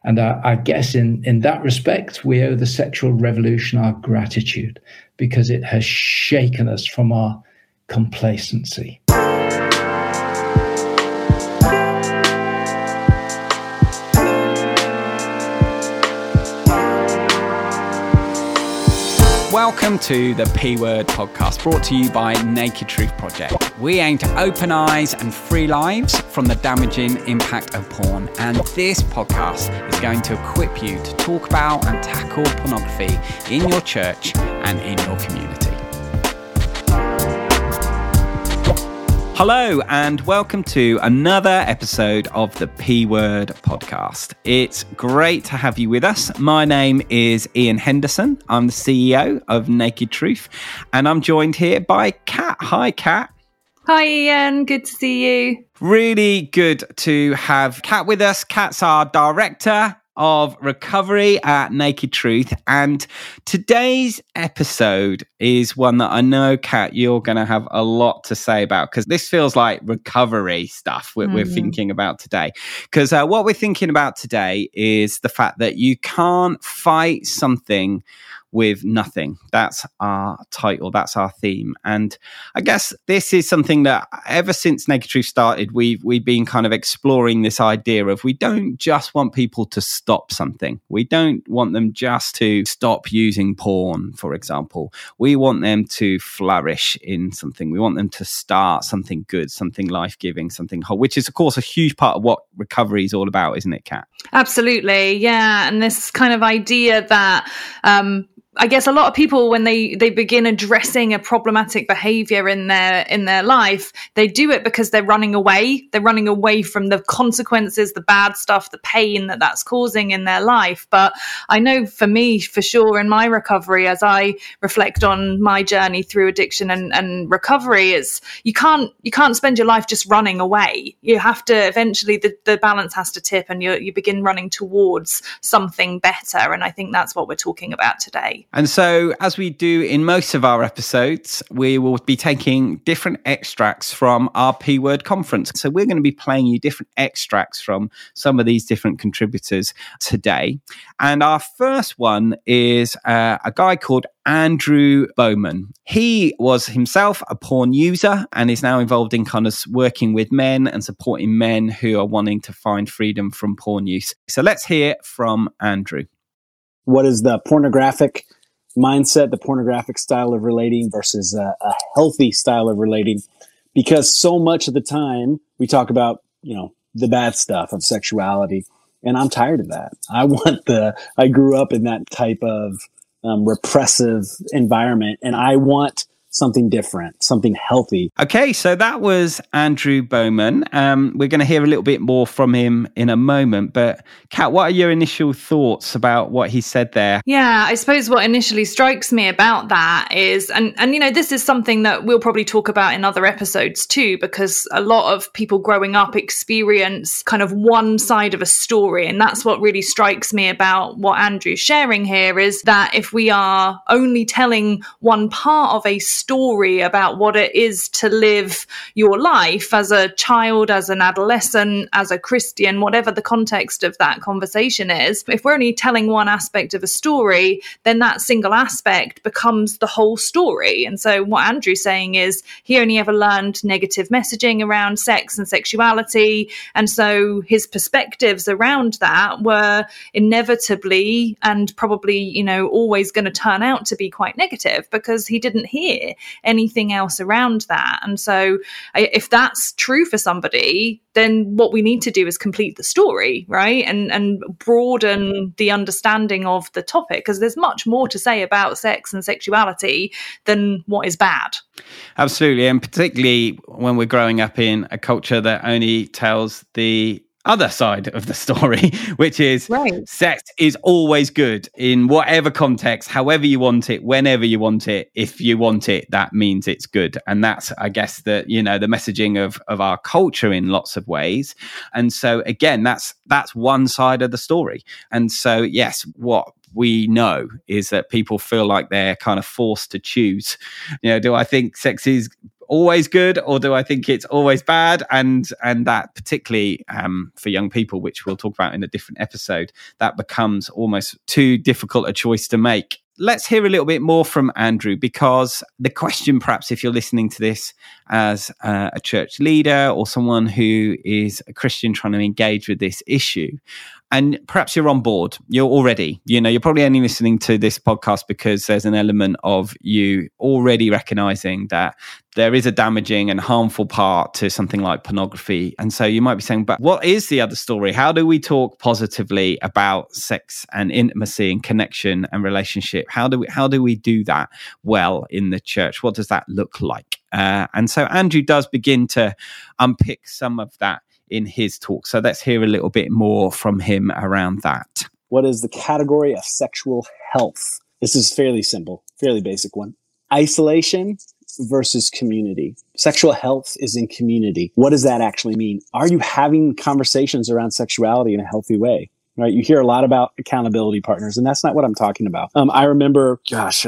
And I guess in that respect, we owe the sexual revolution our gratitude, because it has shaken us from our complacency. Welcome to the P-Word podcast, brought to you by Naked Truth Project. We aim to open eyes and free lives from the damaging impact of porn. And this podcast is going to equip you to talk about and tackle pornography in your church and in your community. Hello and welcome to another episode of the P-Word podcast. It's great to have you with us. My name is Ian Henderson. I'm the CEO of Naked Truth, and I'm joined here by Kat. Hi, Kat. Hi, Ian. Good to see you. Really good to have Kat with us. Kat's our director of recovery at Naked Truth, and today's episode is one that I know, Kat, you're going to have a lot to say about, because this feels like recovery stuff we're thinking about today. Because what we're thinking about today is the fact that you can't fight something with nothing. That's our title. That's our theme. And I guess this is something that ever since Naked Truth started, we've been kind of exploring this idea of, we don't just want people to stop something. We don't want them just to stop using porn, for example. We want them to flourish in something. We want them to start something good, something life-giving, something whole, which is, of course, a huge part of what recovery is all about, isn't it, Kat? Absolutely. Yeah. And this kind of idea that, I guess a lot of people, when they begin addressing a problematic behavior in their life, they do it because they're running away. They're running away from the consequences, the bad stuff, the pain that's causing in their life. But I know for me, for sure, in my recovery, as I reflect on my journey through addiction and recovery, is you can't spend your life just running away. You have to eventually, the balance has to tip, and you begin running towards something better. And I think that's what we're talking about today. And so, as we do in most of our episodes, we will be taking different extracts from our P-Word conference. So we're going to be playing you different extracts from some of these different contributors today. And our first one is a guy called Andrew Bowman. He was himself a porn user and is now involved in kind of working with men and supporting men who are wanting to find freedom from porn use. So let's hear from Andrew. What is the pornographic mindset, the pornographic style of relating versus a healthy style of relating? Because so much of the time we talk about, the bad stuff of sexuality, and I'm tired of that. I grew up in that type of repressive environment, and I want something different, something healthy. Okay, so that was Andrew Bowman. We're going to hear a little bit more from him in a moment. But Kat, what are your initial thoughts about what he said there? Yeah, I suppose what initially strikes me about that is, and this is something that we'll probably talk about in other episodes too, because a lot of people growing up experience kind of one side of a story. And that's what really strikes me about what Andrew's sharing here, is that if we are only telling one part of a story about what it is to live your life as a child, as an adolescent, as a Christian, whatever the context of that conversation is, if we're only telling one aspect of a story, then that single aspect becomes the whole story. And so what Andrew's saying is he only ever learned negative messaging around sex and sexuality. And so his perspectives around that were inevitably and probably, always going to turn out to be quite negative, because he didn't hear anything else around that. And so if that's true for somebody, then what we need to do is complete the story, right? And broaden the understanding of the topic, because there's much more to say about sex and sexuality than what is bad. Absolutely. And particularly when we're growing up in a culture that only tells the other side of the story, which is sex is always good in whatever context, however you want it, whenever you want it. If you want it, that means it's good. And that's, I guess, the messaging of our culture in lots of ways. And so again, that's one side of the story. And so, yes, what we know is that people feel like they're kind of forced to choose. Do I think sex is always good, or do I think it's always bad? And that particularly for young people, which we'll talk about in a different episode, that becomes almost too difficult a choice to make. Let's hear a little bit more from Andrew, because the question, perhaps if you're listening to this as a church leader or someone who is a Christian trying to engage with this issue, and perhaps you're on board, you're already, you're probably only listening to this podcast because there's an element of you already recognizing that there is a damaging and harmful part to something like pornography. And so you might be saying, but what is the other story? How do we talk positively about sex and intimacy and connection and relationship? How do we do that well in the church? What does that look like? And so Andrew does begin to unpick some of that in his talk. So let's hear a little bit more from him around that. What is the category of sexual health? This is fairly simple, fairly basic one. Isolation versus community. Sexual health is in community. What does that actually mean? Are you having conversations around sexuality in a healthy way? Right? You hear a lot about accountability partners, and that's not what I'm talking about. I remember,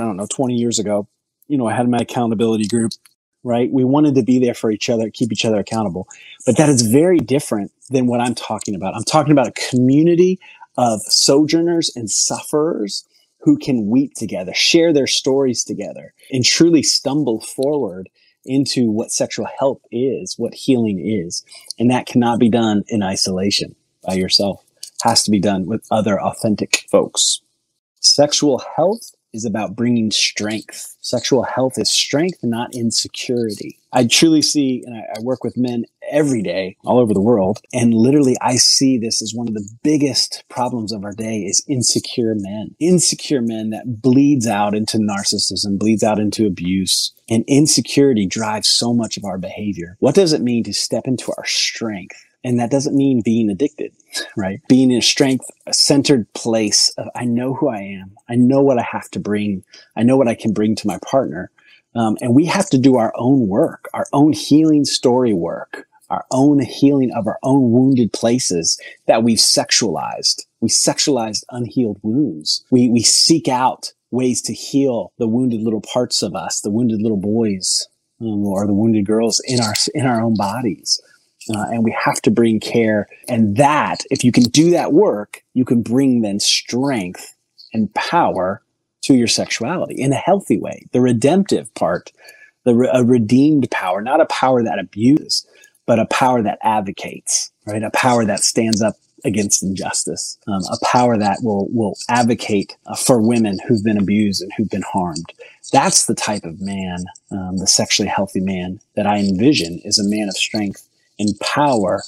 20 years ago, I had my accountability group. Right? We wanted to be there for each other, keep each other accountable. But that is very different than what I'm talking about. I'm talking about a community of sojourners and sufferers who can weep together, share their stories together, and truly stumble forward into what sexual health is, what healing is. And that cannot be done in isolation by yourself. It has to be done with other authentic folks. Sexual health is about bringing strength. Sexual health is strength, not insecurity. I truly see, and I work with men every day all over the world, and literally I see this as one of the biggest problems of our day is insecure men. Insecure men that bleeds out into narcissism, bleeds out into abuse, and insecurity drives so much of our behavior. What does it mean to step into our strength? And that doesn't mean being addicted, right? Being in a strength-centered place of, I know who I am. I know what I have to bring. I know what I can bring to my partner. And we have to do our own work, our own healing story work, our own healing of our own wounded places that we've sexualized. We sexualized unhealed wounds. We seek out ways to heal the wounded little parts of us, the wounded little boys, or the wounded girls in our own bodies. And we have to bring care. And that, if you can do that work, you can bring then strength and power to your sexuality in a healthy way. The redemptive part, a redeemed power, not a power that abuses, but a power that advocates, right? A power that stands up against injustice, a power that will advocate for women who've been abused and who've been harmed. That's the type of man, the sexually healthy man that I envision is a man of strength and power,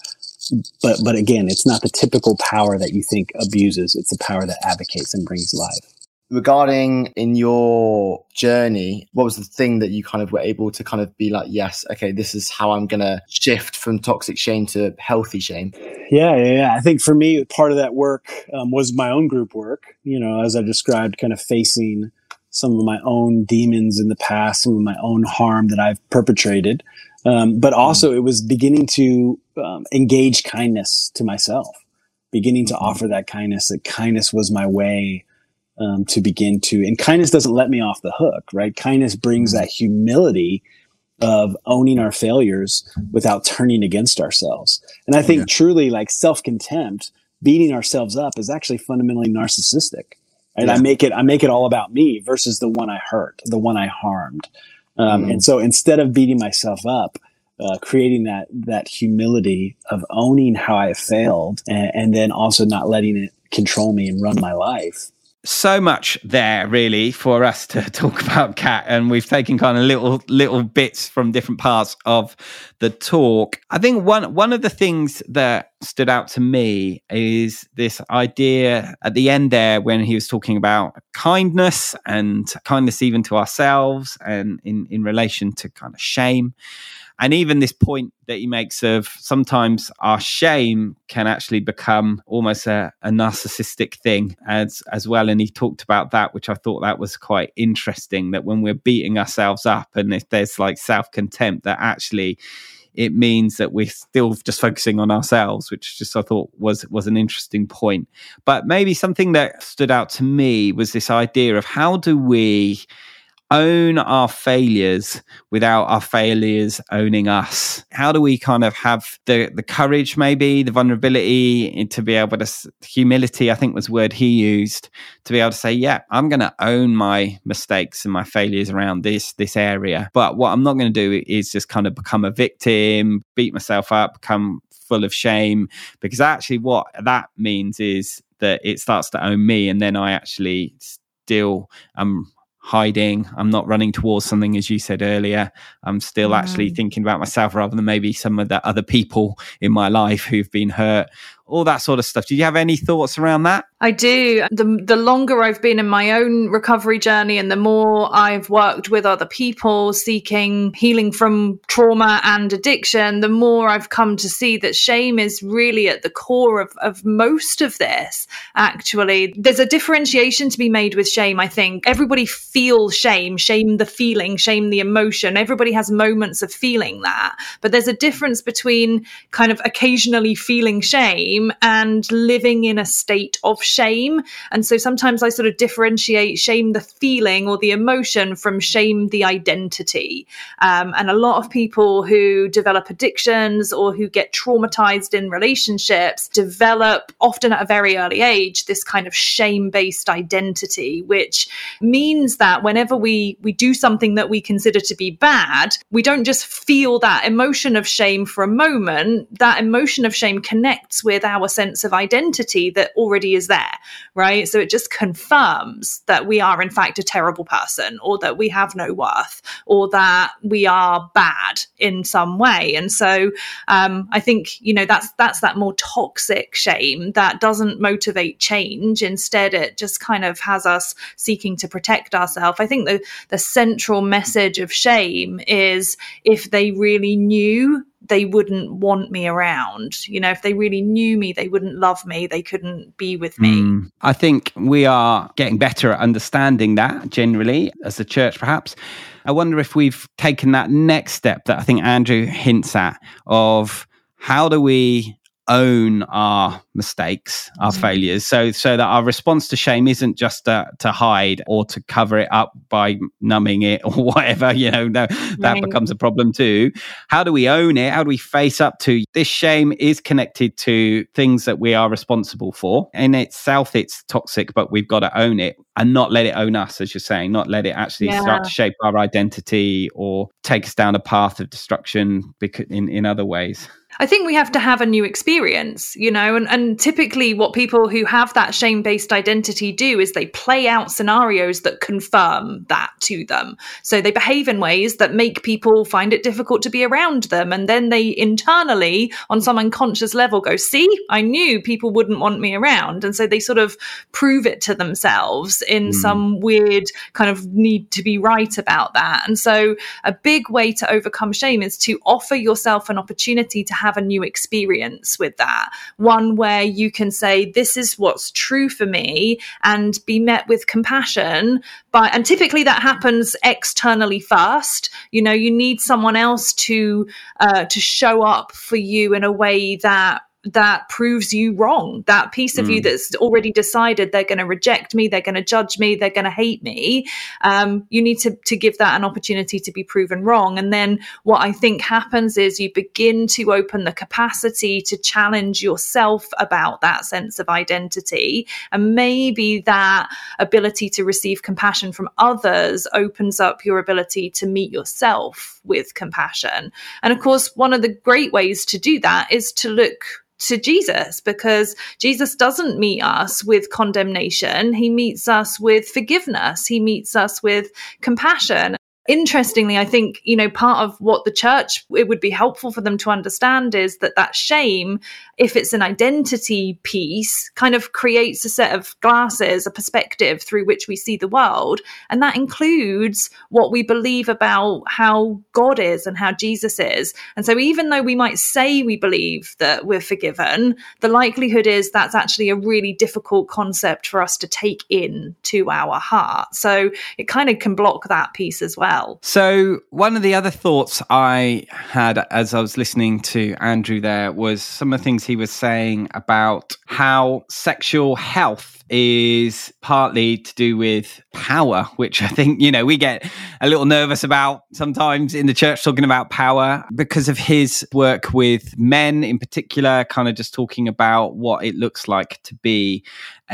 but again, it's not the typical power that you think abuses. It's a power that advocates and brings life. Regarding in your journey, what was the thing that you kind of were able to kind of be like, yes, okay, this is how I'm going to shift from toxic shame to healthy shame? Yeah. I think for me, part of that work was my own group work, as I described, kind of facing some of my own demons in the past, some of my own harm that I've perpetrated. But also it was beginning to engage kindness to myself, beginning to offer that kindness was my way to begin to, and kindness doesn't let me off the hook, right? Kindness brings that humility of owning our failures without turning against ourselves. And I think truly like self-contempt, beating ourselves up is actually fundamentally narcissistic. Right? Yeah. I make it all about me versus the one I hurt, the one I harmed. And so instead of beating myself up, creating that humility of owning how I have failed and then also not letting it control me and run my life. So much there really for us to talk about, Kat, and we've taken kind of little bits from different parts of the talk. I think one of the things that stood out to me is this idea at the end there when he was talking about kindness and kindness even to ourselves and in relation to kind of shame. And even this point that he makes of sometimes our shame can actually become almost a narcissistic thing as well. And he talked about that, which I thought that was quite interesting, that when we're beating ourselves up and if there's like self-contempt, that actually it means that we're still just focusing on ourselves, which just I thought was an interesting point. But maybe something that stood out to me was this idea of how do we own our failures without our failures owning us? How do we kind of have the courage, maybe the vulnerability, to be able to, humility, I think was the word he used, to be able to say, yeah, I'm going to own my mistakes and my failures around this area. But what I'm not going to do is just kind of become a victim, beat myself up, become full of shame, because actually what that means is that it starts to own me, and then I actually still am hiding. I'm not running towards something, as you said earlier. I'm still actually thinking about myself rather than maybe some of the other people in my life who've been hurt, all that sort of stuff. Do you have any thoughts around that? I do. The longer I've been in my own recovery journey, and the more I've worked with other people seeking healing from trauma and addiction, the more I've come to see that shame is really at the core of most of this. Actually, there's a differentiation to be made with shame. I think everybody feels shame the feeling, shame the emotion. Everybody has moments of feeling that, but there's a difference between kind of occasionally feeling shame and living in a state of shame. And so sometimes I sort of differentiate shame the feeling or the emotion from shame the identity. And a lot of people who develop addictions or who get traumatized in relationships develop, often at a very early age, this kind of shame-based identity, which means that whenever we do something that we consider to be bad, we don't just feel that emotion of shame for a moment. That emotion of shame connects with our sense of identity that already is there, right? So it just confirms that we are in fact a terrible person, or that we have no worth, or that we are bad in some way. And so I think, that's that more toxic shame that doesn't motivate change. Instead, it just kind of has us seeking to protect ourselves. I think the central message of shame is, if they really knew, they wouldn't want me around. If they really knew me, they wouldn't love me. They couldn't be with me. I think we are getting better at understanding that generally as a church, perhaps. I wonder if we've taken that next step that I think Andrew hints at, of how do we own our mistakes, our failures, so that our response to shame isn't just to hide or to cover it up by numbing it or whatever, that becomes a problem too. How do we own it? How do we face up to this? Shame is connected to things that we are responsible for. In itself, it's toxic, but we've got to own it and not let it own us, as you're saying, not let it actually start to shape our identity or take us down a path of destruction in other ways. I think we have to have a new experience, and typically what people who have that shame-based identity do is they play out scenarios that confirm that to them. So they behave in ways that make people find it difficult to be around them. And then they internally, on some unconscious level, go, see, I knew people wouldn't want me around. And so they sort of prove it to themselves in some weird kind of need to be right about that. And so a big way to overcome shame is to offer yourself an opportunity to have a new experience with that, one where you can say, this is what's true for me, and be met with compassion. And typically that happens externally first. You need someone else to show up for you in a way that proves you wrong. That piece of you that's already decided they're going to reject me, they're going to judge me, they're going to hate me. You need to give that an opportunity to be proven wrong. And then what I think happens is you begin to open the capacity to challenge yourself about that sense of identity. And maybe that ability to receive compassion from others opens up your ability to meet yourself with compassion. And of course, one of the great ways to do that is to look to Jesus, because Jesus doesn't meet us with condemnation. He meets us with forgiveness. He meets us with compassion. Interestingly, I think, part of what the church, it would be helpful for them to understand is that shame, if it's an identity piece, kind of creates a set of glasses, a perspective through which we see the world. And that includes what we believe about how God is and how Jesus is. And so even though we might say we believe that we're forgiven, the likelihood is that's actually a really difficult concept for us to take in to our heart. So it kind of can block that piece as well. So one of the other thoughts I had as I was listening to Andrew there was some of the things he was saying about how sexual health is partly to do with power, which I think, we get a little nervous about sometimes in the church talking about power because of his work with men in particular, kind of just talking about what it looks like to be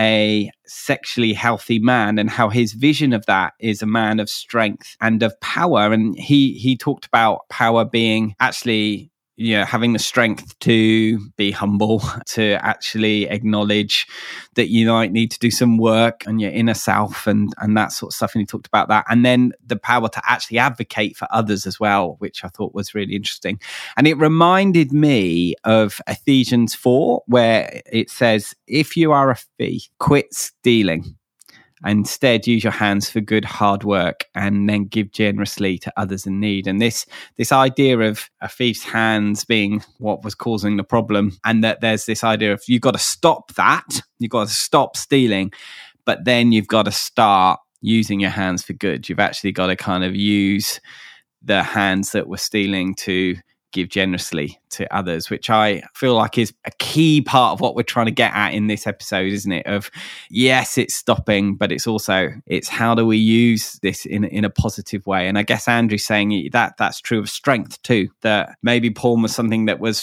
a sexually healthy man and how his vision of that is a man of strength and of power. And he talked about power being actually having the strength to be humble, to actually acknowledge that you might need to do some work on your inner self and that sort of stuff. And he talked about that. And then the power to actually advocate for others as well, which I thought was really interesting. And it reminded me of Ephesians 4, where it says, if you are a thief, quit stealing. Instead, use your hands for good, hard work, and then give generously to others in need. And this idea of a thief's hands being what was causing the problem, and that there's this idea of you've got to stop that, you've got to stop stealing, but then you've got to start using your hands for good. You've actually got to kind of use the hands that were stealing to give generously to others, which I feel like is a key part of what we're trying to get at in this episode, isn't it? Of yes, it's stopping, but it's how do we use this in a positive way? And I guess Andrew's saying that's true of strength too, that maybe porn was something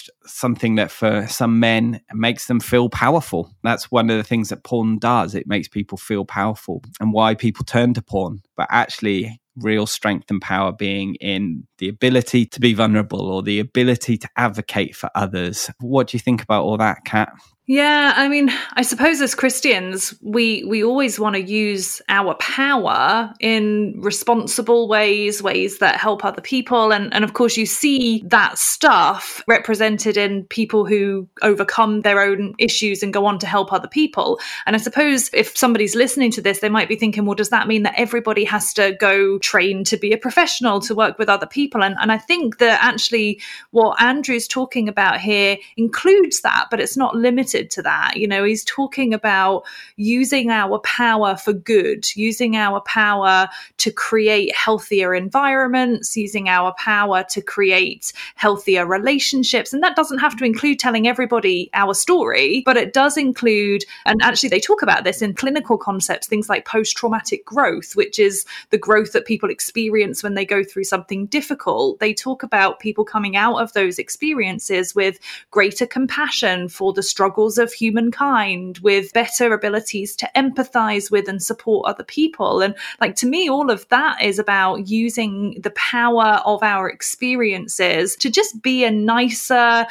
that for some men makes them feel powerful. That's one of the things that porn does. It makes people feel powerful, and why people turn to porn. But actually, real strength and power being in the ability to be vulnerable or the ability to advocate for others. What do you think about all that, Kat? Yeah, I mean, I suppose as Christians, we always want to use our power in responsible ways that help other people. And of course, you see that stuff represented in people who overcome their own issues and go on to help other people. And I suppose if somebody's listening to this, they might be thinking, well, does that mean that everybody has to go train to be a professional, to work with other people? And I think that actually what Andrew's talking about here includes that, but it's not limited to that. He's talking about using our power for good, using our power to create healthier environments, using our power to create healthier relationships. And that doesn't have to include telling everybody our story, but it does include, and actually they talk about this in clinical concepts, things like post-traumatic growth, which is the growth that people experience when they go through something difficult. They talk about people coming out of those experiences with greater compassion for the struggles of humankind, with better abilities to empathize with and support other people. And to me, all of that is about using the power of our experiences to just be a nicer,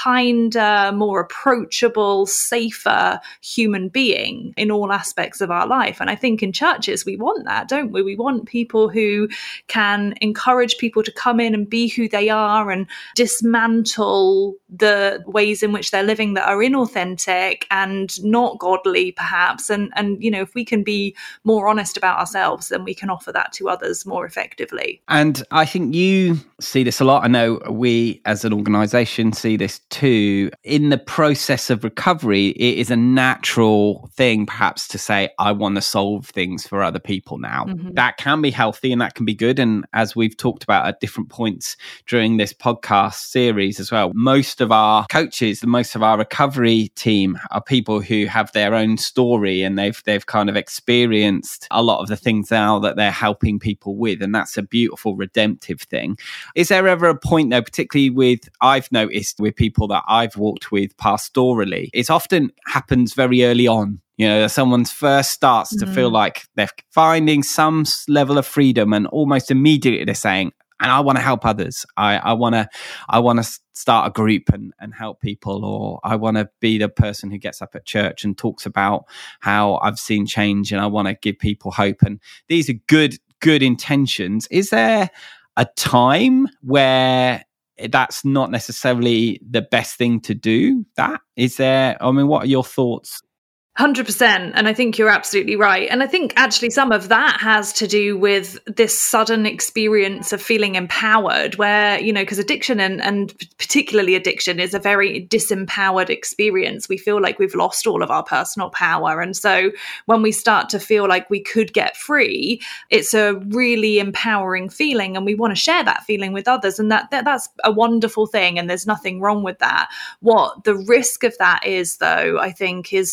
kinder, more approachable, safer human being in all aspects of our life. And I think in churches, we want that, don't we? We want people who can encourage people to come in and be who they are and dismantle the ways in which they're living that are inauthentic and not godly, perhaps. And if we can be more honest about ourselves, then we can offer that to others more effectively. And I think you see this a lot. I know we as an organization see this too. In the process of recovery, it is a natural thing perhaps to say, I want to solve things for other people now. Mm-hmm. That can be healthy and that can be good. And as we've talked about at different points during this podcast series as well, most of our coaches, most of our recovery team are people who have their own story and they've kind of experienced a lot of the things now that they're helping people with. And that's a beautiful redemptive thing. Is there ever a point though, particularly I've noticed with people that I've walked with pastorally, it often happens very early on. Someone first starts to feel like they're finding some level of freedom and almost immediately they're saying, and I want to help others. I want to start a group and help people, or I want to be the person who gets up at church and talks about how I've seen change and I want to give people hope. And these are good intentions. Is there a time where that's not necessarily the best thing to do? What are your thoughts? 100%. And I think you're absolutely right. And I think actually some of that has to do with this sudden experience of feeling empowered where, because addiction and particularly addiction is a very disempowered experience. We feel like we've lost all of our personal power. And so when we start to feel like we could get free, it's a really empowering feeling. And we want to share that feeling with others. And that's a wonderful thing. And there's nothing wrong with that. What the risk of that is, though, I think, is to do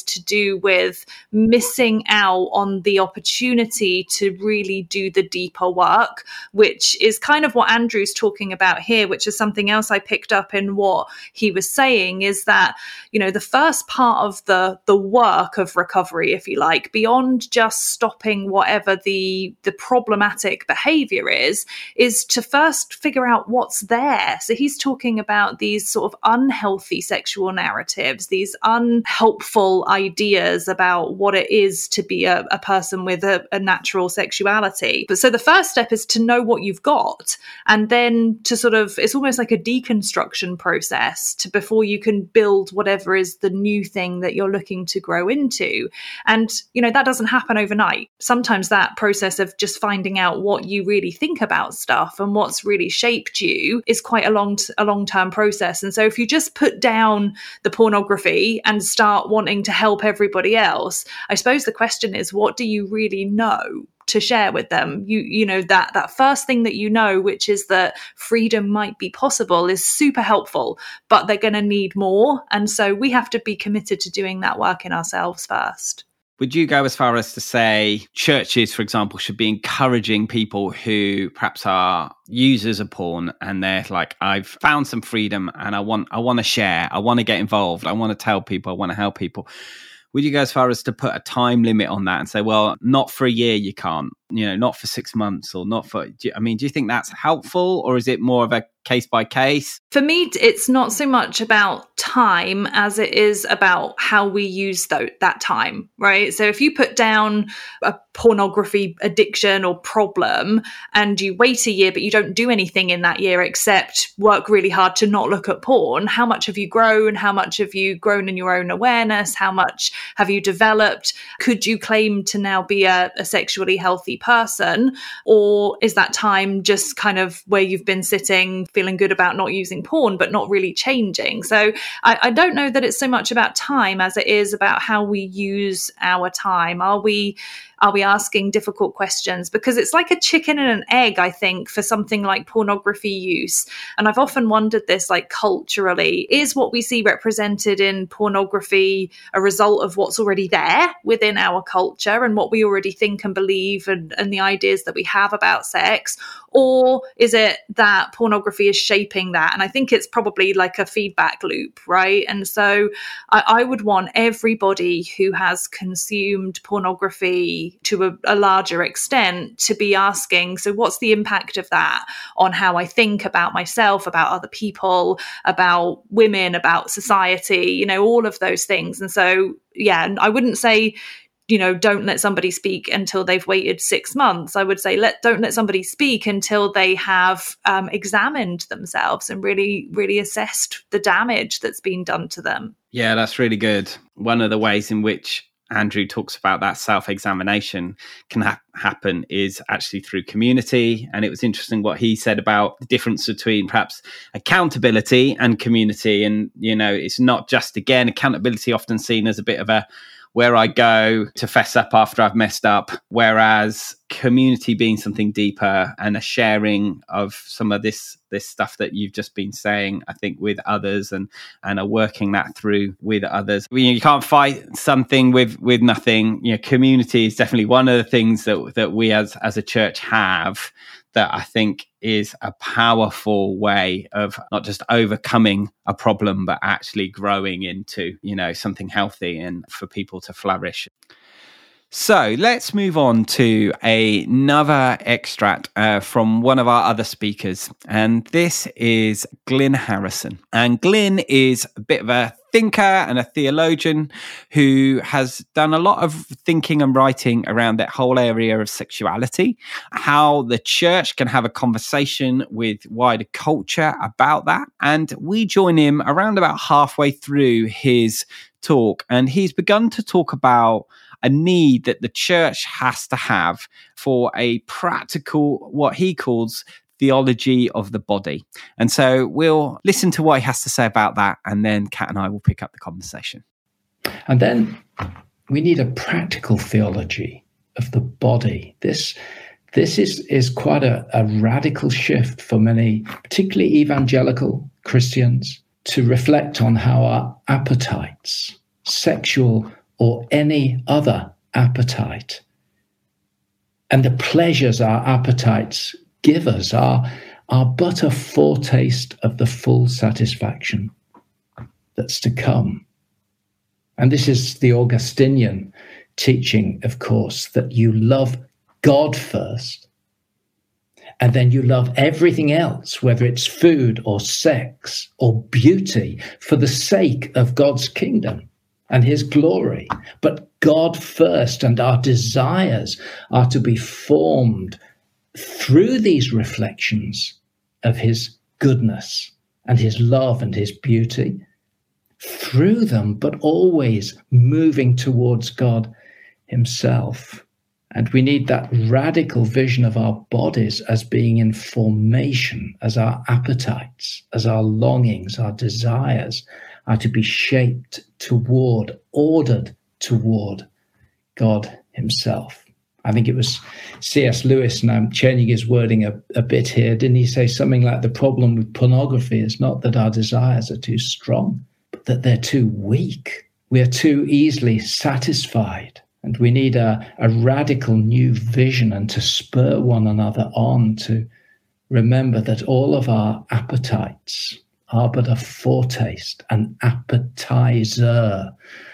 do with missing out on the opportunity to really do the deeper work, which is kind of what Andrew's talking about here, which is something else I picked up in what he was saying, is that, you know, the first part of the work of recovery, if you like, beyond just stopping whatever the problematic behavior is to first figure out what's there. So he's talking about these sort of unhealthy sexual narratives, these unhelpful ideas about what it is to be a person with a natural sexuality. But so the first step is to know what you've got, and then to sort of, it's almost like a deconstruction process before you can build whatever is the new thing that you're looking to grow into. And, you know, that doesn't happen overnight. Sometimes that process of just finding out what you really think about stuff and what's really shaped you is quite a long-term process. And so if you just put down the pornography and start wanting to help everybody else, I suppose the question is, what do you really know to share with them? You know, that first thing that you know, which is that freedom might be possible, is super helpful, but they're going to need more. And so we have to be committed to doing that work in ourselves first. Would you go as far as to say churches, for example, should be encouraging people who perhaps are users of porn and they're like, I've found some freedom and I want to share, I want to get involved, I want to tell people, I want to help people? Would you go as far as to put a time limit on that and say, well, not for a year, you can't, you know, not for 6 months, or not for, do you think that's helpful, or is it more of a case by case? For me, it's not so much about time as it is about how we use that time, right? So if you put down a pornography addiction or problem and you wait a year, but you don't do anything in that year except work really hard to not look at porn, how much have you grown? How much have you grown in your own awareness? How much have you developed? Could you claim to now be a sexually healthy person? Or is that time just kind of where you've been sitting feeling good about not using porn, but not really changing? So I don't know that it's so much about time as it is about how we use our time. Are we asking difficult questions? Because it's like a chicken and an egg, I think, for something like pornography use. And I've often wondered this, like, culturally, is what we see represented in pornography a result of what's already there within our culture and what we already think and believe and the ideas that we have about sex? Or is it that pornography is shaping that? And I think it's probably like a feedback loop, right? And so I would want everybody who has consumed pornography to a larger extent to be asking, so what's the impact of that on how I think about myself, about other people, about women, about society, you know, all of those things. And so, yeah, I wouldn't say, you know, don't let somebody speak until they've waited 6 months. I would say don't let somebody speak until they have examined themselves and really, really assessed the damage that's been done to them. Yeah, that's really good. One of the ways in which Andrew talks about that self-examination can happen is actually through community. And it was interesting what he said about the difference between perhaps accountability and community. And, you know, it's not just, again, accountability often seen as a bit of a where I go to fess up after I've messed up, whereas community being something deeper and a sharing of some of this stuff that you've just been saying, I think, with others and are working that through with others. You can't fight something with nothing. You know, community is definitely one of the things that we as a church have that I think is a powerful way of not just overcoming a problem, but actually growing into, you know, something healthy and for people to flourish. So let's move on to another extract from one of our other speakers. And this is Glyn Harrison. And Glyn is a bit of a thinker and a theologian who has done a lot of thinking and writing around that whole area of sexuality, how the church can have a conversation with wider culture about that. And we join him around about halfway through his talk. And he's begun to talk about a need that the church has to have for a practical, what he calls theology of the body. And so we'll listen to what he has to say about that, and then Kat and I will pick up the conversation. And then we need a practical theology of the body. This is quite a radical shift for many, particularly evangelical Christians, to reflect on how our appetites, sexual or any other appetite. And the pleasures our appetites give us are but a foretaste of the full satisfaction that's to come. And this is the Augustinian teaching, of course, that you love God first, and then you love everything else, whether it's food or sex or beauty, for the sake of God's kingdom and his glory. But God first, and our desires are to be formed through these reflections of his goodness and his love and his beauty, through them, but always moving towards God himself. And we need that radical vision of our bodies as being in formation, as our appetites, as our longings, our desires are to be shaped toward, ordered toward God himself. I think it was C.S. Lewis, and I'm changing his wording a bit here. Didn't he say something like the problem with pornography is not that our desires are too strong, but that they're too weak. We are too easily satisfied. And we need a radical new vision, and to spur one another on to remember that all of our appetites are but a foretaste, an appetizer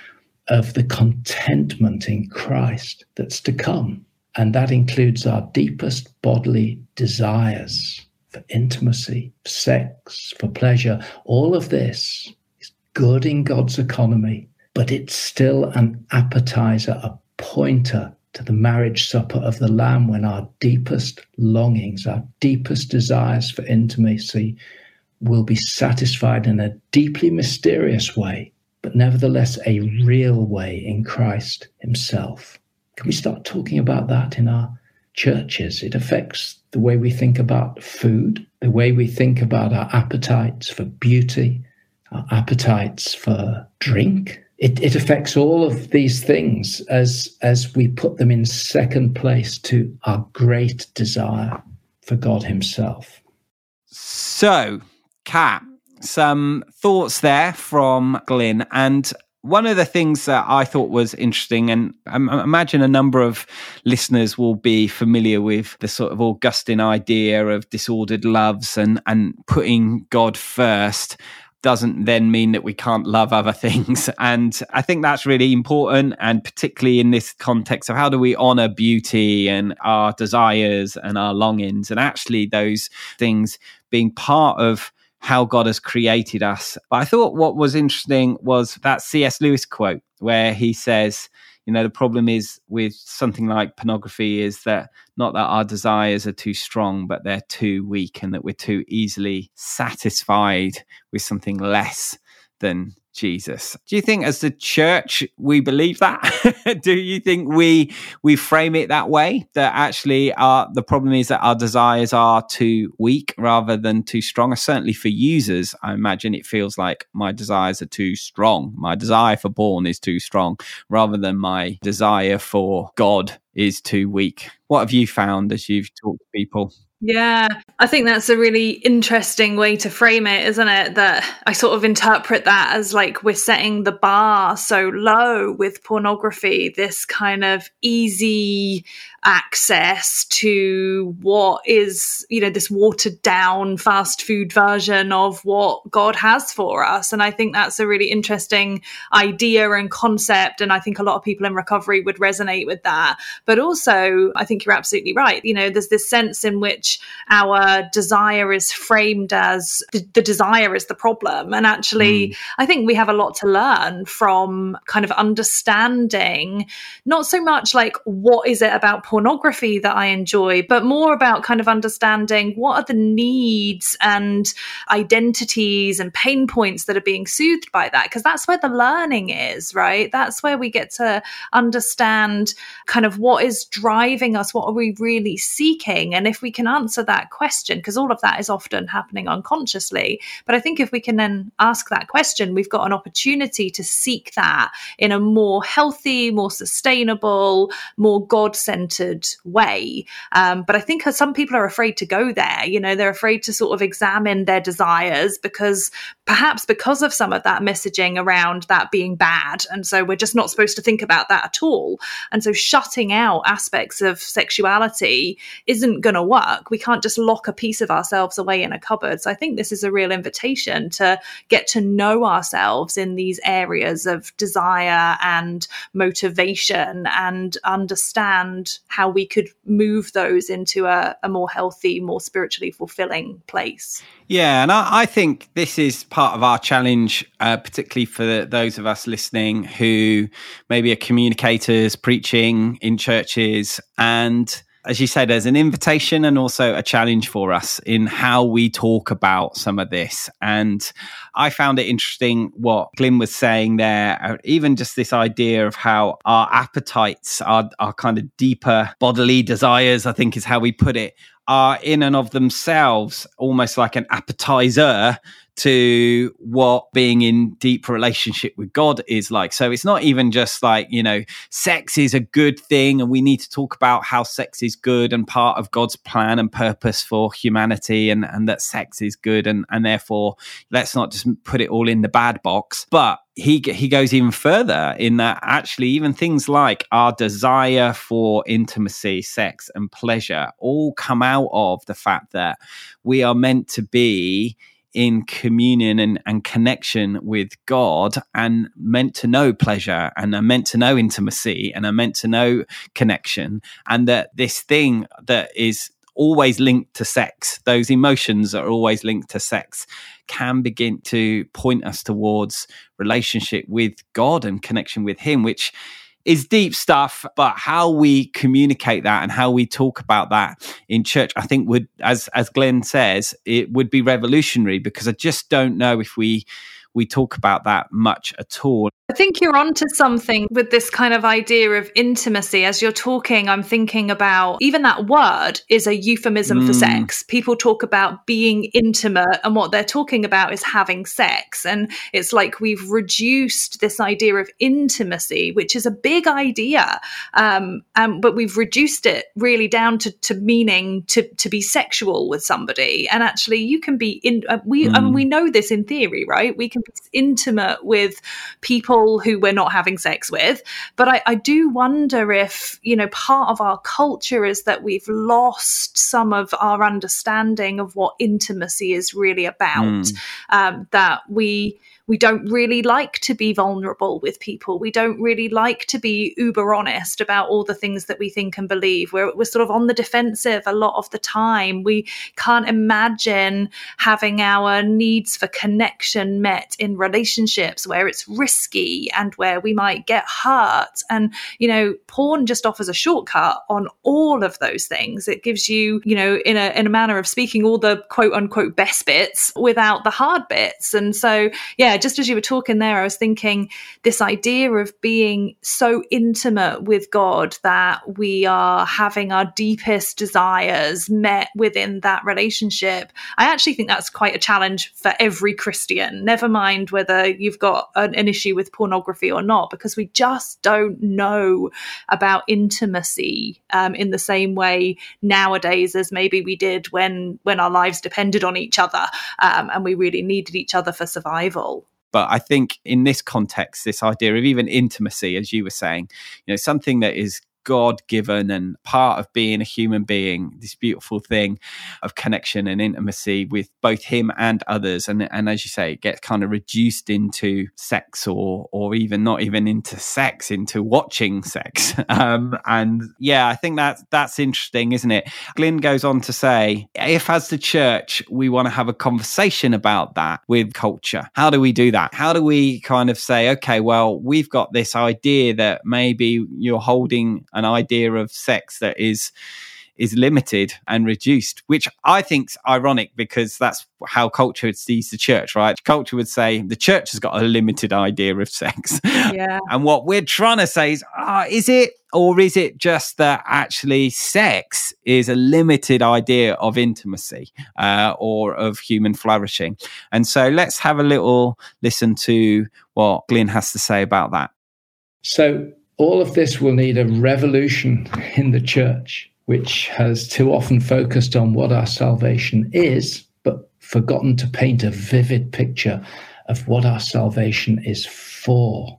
of the contentment in Christ that's to come. And that includes our deepest bodily desires for intimacy, for sex, for pleasure. All of this is good in God's economy, but it's still an appetizer, a pointer to the marriage supper of the Lamb, when our deepest longings, our deepest desires for intimacy will be satisfied in a deeply mysterious way, but nevertheless a real way in Christ himself. Can we start talking about that in our churches? It affects the way we think about food, the way we think about our appetites for beauty, our appetites for drink. It affects all of these things as we put them in second place to our great desire for God himself. So, Kat, some thoughts there from Glyn. And one of the things that I thought was interesting, and I imagine a number of listeners will be familiar with the sort of Augustine idea of disordered loves, and putting God first doesn't then mean that we can't love other things. And I think that's really important, and particularly in this context of how do we honor beauty and our desires and our longings, and actually those things being part of how God has created us. But I thought what was interesting was that C.S. Lewis quote where he says, you know, the problem is with something like pornography is that not that our desires are too strong, but they're too weak, and that we're too easily satisfied with something less than Jesus. Do you think as the church we believe that? Do you think we frame it that way, that actually the problem is that our desires are too weak rather than too strong? Certainly for users, I imagine it feels like my desires are too strong. My desire for porn is too strong rather than my desire for God is too weak. What have you found as you've talked to people? Yeah, I think that's a really interesting way to frame it, isn't it? That I sort of interpret that as like we're setting the bar so low with pornography, this kind of easy access to what is, you know, this watered down fast food version of what God has for us. And I think that's a really interesting idea and concept. And I think a lot of people in recovery would resonate with that. But also, I think you're absolutely right. You know, there's this sense in which our desire is framed as the desire is the problem. And actually, I think we have a lot to learn from kind of understanding, not so much like what is it about pornography that I enjoy, but more about kind of understanding what are the needs and identities and pain points that are being soothed by that, because that's where the learning is, right? That's where we get to understand kind of what is driving us, what are we really seeking? And if we can answer that question, because all of that is often happening unconsciously. But I think if we can then ask that question, we've got an opportunity to seek that in a more healthy, more sustainable, more God-centered way. But I think some people are afraid to go there. You know, they're afraid to sort of examine their desires because of some of that messaging around that being bad. And so we're just not supposed to think about that at all. And so shutting out aspects of sexuality isn't going to work. We can't just lock a piece of ourselves away in a cupboard. So I think this is a real invitation to get to know ourselves in these areas of desire and motivation and understand how we could move those into a more healthy, more spiritually fulfilling place. Yeah, and I think this is part of our challenge, particularly for those of us listening who maybe are communicators, preaching in churches. And as you say, there's an invitation and also a challenge for us in how we talk about some of this. And I found it interesting what Glyn was saying there, even just this idea of how our appetites, our kind of deeper bodily desires, I think is how we put it, are in and of themselves almost like an appetizer to what being in deep relationship with God is like. So it's not even just like, you know, sex is a good thing and we need to talk about how sex is good and part of God's plan and purpose for humanity, and that sex is good and therefore let's not just put it all in the bad box. But he goes even further in that actually even things like our desire for intimacy, sex and pleasure all come out of the fact that we are meant to be in communion and connection with God, and meant to know pleasure, and are meant to know intimacy, and are meant to know connection, and that this thing that is always linked to sex, those emotions that are always linked to sex, can begin to point us towards relationship with God and connection with Him, which is deep stuff. But how we communicate that and how we talk about that in church, I think would, as Glyn says, it would be revolutionary, because I just don't know if we talk about that much at all. I think you're onto something with this kind of idea of intimacy. As you're talking, I'm thinking about even that word is a euphemism for sex. People talk about being intimate, and what they're talking about is having sex. And it's like we've reduced this idea of intimacy, which is a big idea, but we've reduced it really down to meaning to be sexual with somebody. And actually, you can be we know this in theory, right? We can be intimate with people who we're not having sex with. But I do wonder if, you know, part of our culture is that we've lost some of our understanding of what intimacy is really about, that we don't really like to be vulnerable with people. We don't really like to be uber honest about all the things that we think and believe. We're sort of on the defensive a lot of the time. We can't imagine having our needs for connection met in relationships where it's risky and where we might get hurt. And, you know, porn just offers a shortcut on all of those things. It gives you, you know, in a manner of speaking, all the quote unquote best bits without the hard bits. And so, yeah, just as you were talking there, I was thinking this idea of being so intimate with God that we are having our deepest desires met within that relationship. I actually think that's quite a challenge for every Christian, never mind whether you've got an issue with pornography or not, because we just don't know about intimacy in the same way nowadays as maybe we did when our lives depended on each other, and we really needed each other for survival. But I think in this context, this idea of even intimacy, as you were saying, you know, something that is God-given and part of being a human being, this beautiful thing of connection and intimacy with both him and others. And as you say, it gets kind of reduced into sex or even not even into sex, into watching sex. And yeah, I think that's interesting, isn't it? Glyn goes on to say, if as the church, we want to have a conversation about that with culture, how do we do that? How do we kind of say, okay, well, we've got this idea that maybe you're holding an idea of sex that is is limited and reduced, which I think's ironic because that's how culture sees the church, right? Culture would say the church has got a limited idea of sex. Yeah. And what we're trying to say is it, or is it just that actually sex is a limited idea of intimacy or of human flourishing? And so let's have a little listen to what Glyn has to say about that. So all of this will need a revolution in the church, which has too often focused on what our salvation is, but forgotten to paint a vivid picture of what our salvation is for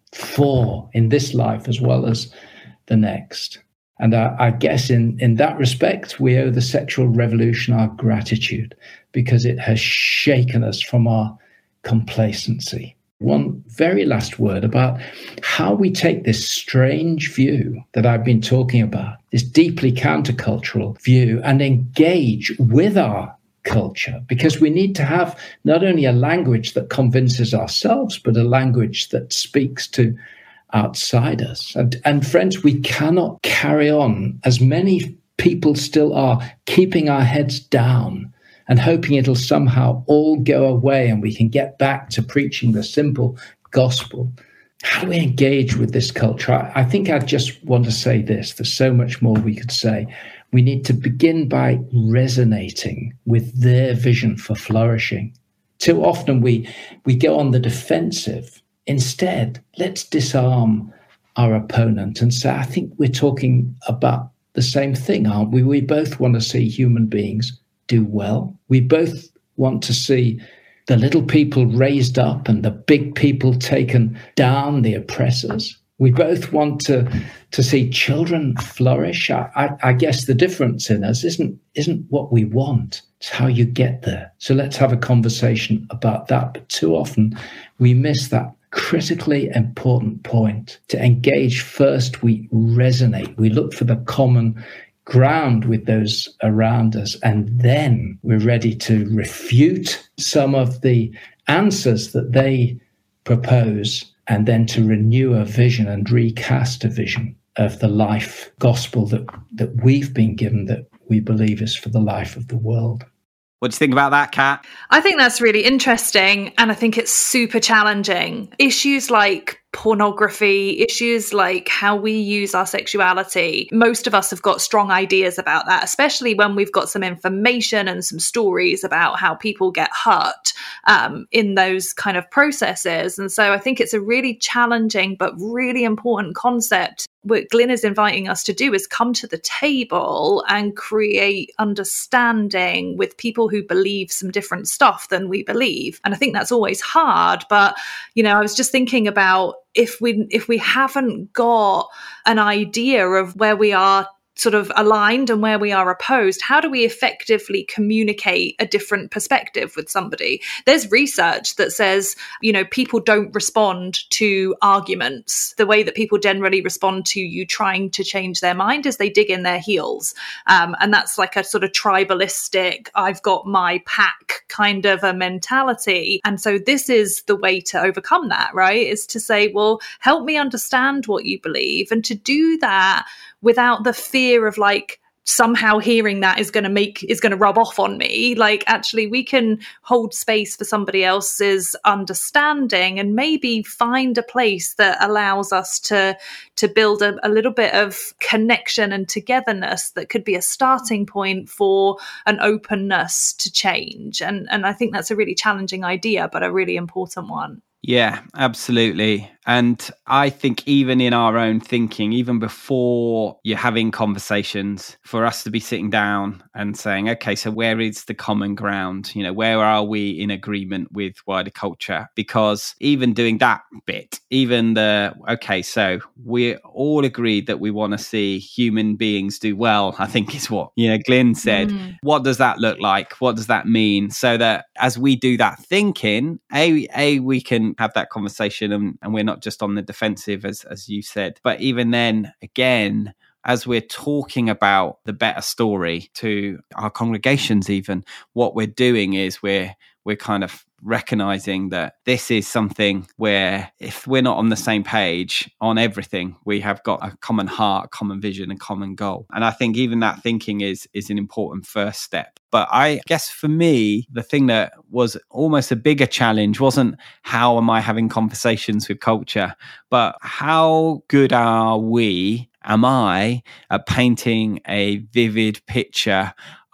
in this life as well as the next. And I guess in that respect, we owe the sexual revolution our gratitude because it has shaken us from our complacency. One very last word about how we take this strange view that I've been talking about, this deeply countercultural view, and engage with our culture, because we need to have not only a language that convinces ourselves, but a language that speaks to outsiders. And friends, we cannot carry on, as many people still are, keeping our heads down and hoping it'll somehow all go away and we can get back to preaching the simple gospel. How do we engage with this culture? I think I just want to say this. There's so much more we could say. We need to begin by resonating with their vision for flourishing. Too often we go on the defensive. Instead, let's disarm our opponent and say, I think we're talking about the same thing, aren't we? We both want to see human beings do well. We both want to see the little people raised up and the big people taken down, the oppressors. We both want to see children flourish. I guess the difference in us isn't what we want, it's how you get there. So let's have a conversation about that. But too often we miss that critically important point. To engage first, we resonate. We look for the common ground with those around us, and then we're ready to refute some of the answers that they propose, and then to renew a vision and recast a vision of the life gospel that we've been given, that we believe is for the life of the world. What do you think about that, Kat? I think that's really interesting, and I think it's super challenging. Issues like pornography, issues like how we use our sexuality, most of us have got strong ideas about that, especially when we've got some information and some stories about how people get hurt in those kind of processes. And so I think it's a really challenging but really important concept. What Glyn is inviting us to do is come to the table and create understanding with people who believe some different stuff than we believe. And I think that's always hard. But, I was just thinking about if we haven't got an idea of where we are sort of aligned and where we are opposed, how do we effectively communicate a different perspective with somebody? There's research that says, people don't respond to arguments. The way that people generally respond to you trying to change their mind is they dig in their heels. And that's like a sort of tribalistic, I've got my pack kind of a mentality. And so this is the way to overcome that, right? Is to say, well, help me understand what you believe. And to do that without the fear of like somehow hearing that is going to rub off on me. Like, actually, we can hold space for somebody else's understanding and maybe find a place that allows us to build a little bit of connection and togetherness that could be a starting point for an openness to change. And I think that's a really challenging idea, but a really important one. Yeah, absolutely. And I think even in our own thinking, even before you're having conversations, for us to be sitting down and saying, okay, so where is the common ground? Where are we in agreement with wider culture? Because even doing that bit, so we all agreed that we want to see human beings do well, I think is what, Glyn said. What does that look like? What does that mean? So that as we do that thinking, we can have that conversation and we're not just on the defensive, as you said. But even then, again, as we're talking about the better story to our congregations, even what we're doing is we're we're kind of recognizing that this is something where if we're not on the same page on everything, we have got a common heart, common vision, and common goal. And I think even that thinking is an important first step. But I guess for me, the thing that was almost a bigger challenge wasn't how am I having conversations with culture, but how good am I at painting a vivid picture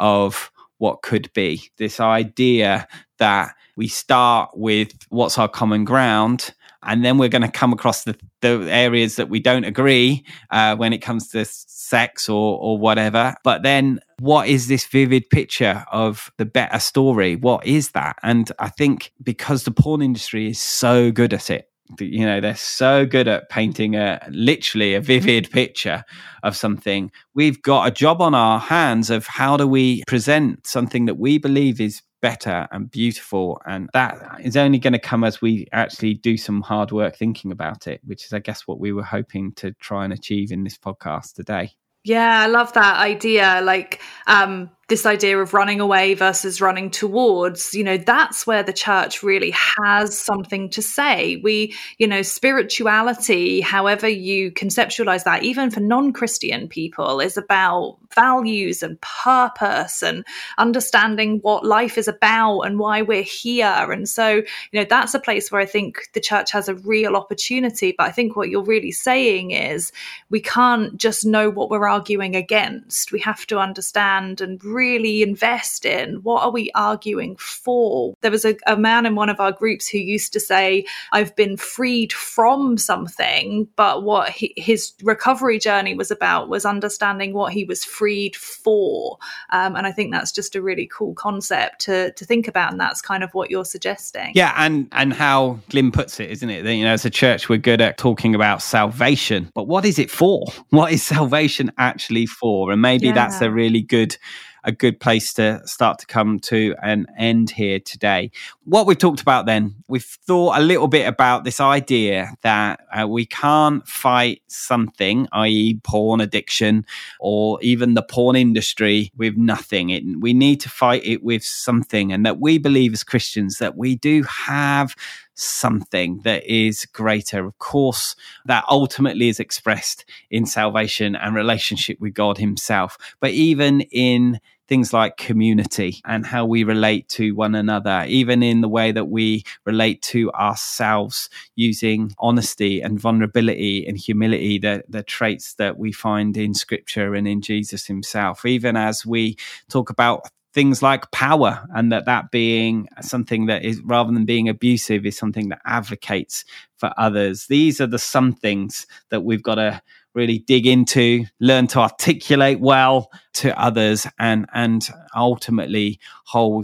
of what could be. This idea that we start with what's our common ground, and then we're going to come across the areas that we don't agree when it comes to sex or whatever. But then what is this vivid picture of the better story? What is that? And I think because the porn industry is so good at it, you know, they're so good at painting literally a vivid picture of something. We've got a job on our hands of how do we present something that we believe is better and beautiful. And that is only going to come as we actually do some hard work thinking about it, which is, I guess, what we were hoping to try and achieve in this podcast today. Yeah, I love that idea. Like, this idea of running away versus running towards, you know, that's where the church really has something to say. We, you know, spirituality, however you conceptualize that, even for non-Christian people, is about values and purpose and understanding what life is about and why we're here. And so, you know, that's a place where I think the church has a real opportunity. But I think what you're really saying is we can't just know what we're arguing against. We have to understand and really invest in what are we arguing for. There was a man in one of our groups who used to say, I've been freed from something, but what his recovery journey was about was understanding what he was freed for. And I think that's just a really cool concept to think about. And that's kind of what you're suggesting. Yeah. And how Glyn puts it, isn't it? That, you know, as a church, we're good at talking about salvation, but what is it for? What is salvation actually for? And maybe that's a really good place to start to come to an end here today. What we've talked about then, we've thought a little bit about this idea that we can't fight something, i.e. porn addiction or even the porn industry, with nothing. We need to fight it with something, and that we believe as Christians that we do have something that is greater. Of course, that ultimately is expressed in salvation and relationship with God himself, but even in things like community and how we relate to one another, even in the way that we relate to ourselves, using honesty and vulnerability and humility, the traits that we find in Scripture and in Jesus himself, even as we talk about things like power, and that being something that is, rather than being abusive, is something that advocates for others. These are the some things that we've got to really dig into, learn to articulate well to others, and ultimately hold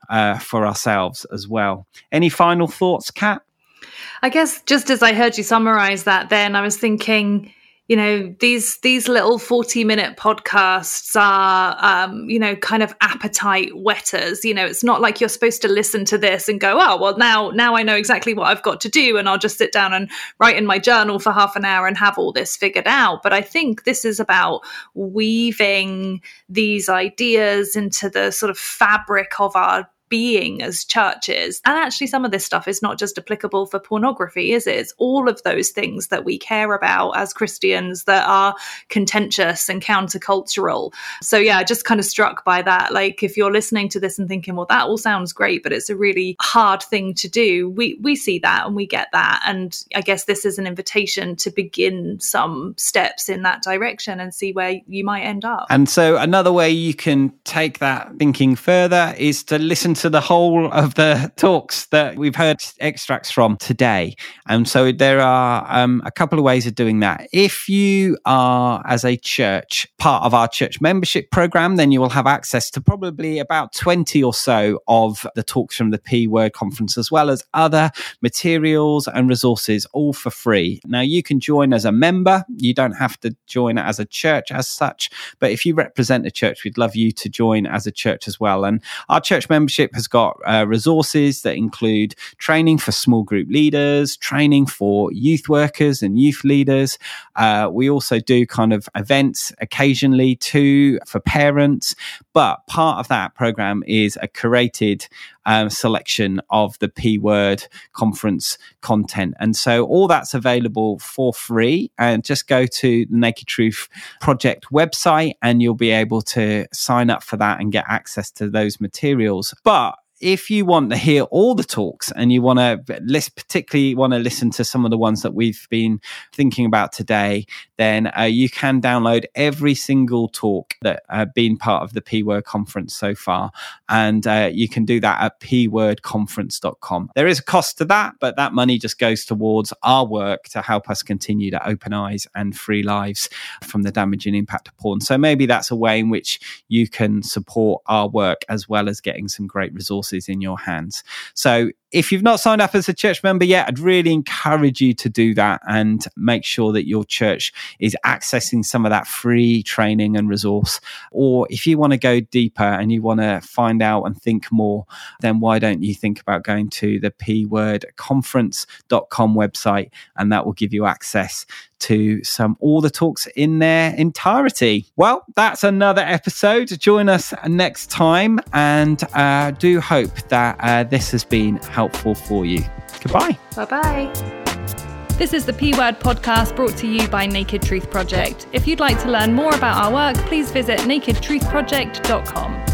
for ourselves as well. Any final thoughts, Kat? I guess just as I heard you summarize that, then I was thinking, you know, these little 40-minute podcasts are, you know, kind of appetite whetters. You know, it's not like you're supposed to listen to this and go, oh, well, now I know exactly what I've got to do, and I'll just sit down and write in my journal for half an hour and have all this figured out. But I think this is about weaving these ideas into the sort of fabric of our being as churches. And actually, some of this stuff is not just applicable for pornography, is it? It's all of those things that we care about as Christians that are contentious and countercultural. So yeah, just kind of struck by that. Like, if you're listening to this and thinking, well, that all sounds great, but it's a really hard thing to do, we see that and we get that. And I guess this is an invitation to begin some steps in that direction and see where you might end up. And so another way you can take that thinking further is to listen to the whole of the talks that we've heard extracts from today. And so there are a couple of ways of doing that. If you are, as a church, part of our church membership program, then you will have access to probably about 20 or so of the talks from the P Word Conference, as well as other materials and resources, all for free. Now, you can join as a member. You don't have to join as a church as such, but if you represent a church, we'd love you to join as a church as well. And our church membership has got resources that include training for small group leaders, training for youth workers and youth leaders. We also do kind of events occasionally too for parents, But part of that program is a curated selection of the P Word conference content. And so all that's available for free. And just go to the Naked Truth Project website and you'll be able to sign up for that and get access to those materials. But if you want to hear all the talks and you want to particularly want to listen to some of the ones that we've been thinking about today, then you can download every single talk that been part of the P Word conference so far. And you can do that at pwordconference.com. There is a cost to that, but that money just goes towards our work to help us continue to open eyes and free lives from the damage and impact of porn. So maybe that's a way in which you can support our work as well as getting some great resources in your hands. So if you've not signed up as a church member yet, I'd really encourage you to do that and make sure that your church is accessing some of that free training and resource. Or if you want to go deeper and you want to find out and think more, then why don't you think about going to the pwordconference.com website, and that will give you access to all the talks in their entirety. Well, that's another episode. Join us next time, and do hope that this has been helpful for you. Goodbye. Bye-bye. This is the P Word podcast brought to you by Naked Truth Project. If you'd like to learn more about our work, please visit nakedtruthproject.com.